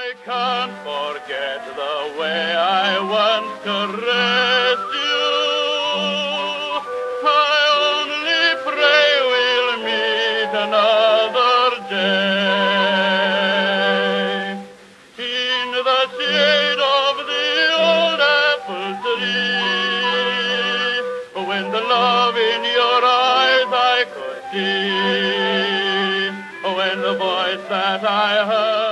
I can't forget the way I once caressed you. I only pray we'll meet another day in the shade of the old apple tree, when the love in your eyes I could see, when the voice that I heard